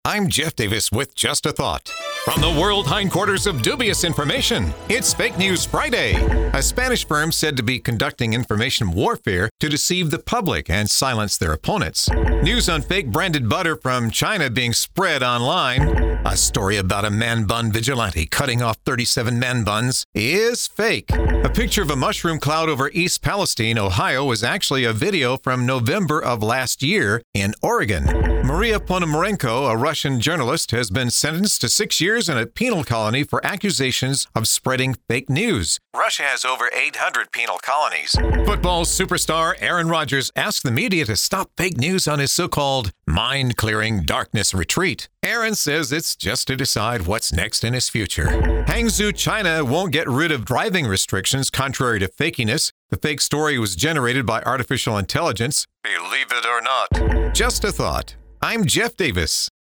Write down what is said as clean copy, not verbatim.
I'm Jeff Davis with Just a Thought. From the world hindquarters of dubious information, it's Fake News Friday. A Spanish firm said to be conducting information warfare to deceive the public and silence their opponents. News on fake branded butter from China being spread online. A story about a man bun vigilante cutting off 37 man buns is fake. A picture of a mushroom cloud over East Palestine, Ohio, was actually a video from November of last year in Oregon. Maria Ponomarenko, a Russian journalist, has been sentenced to 6 years in a penal colony for accusations of spreading fake news. Russia has over 800 penal colonies. Football superstar Aaron Rodgers asked the media to stop fake news on his so-called mind-clearing darkness retreat. Aaron says it's just to decide what's next in his future. Hangzhou, China won't get rid of driving restrictions contrary to fakiness. The fake story was generated by artificial intelligence. Believe it or not. Just a thought. I'm Jeff Davis.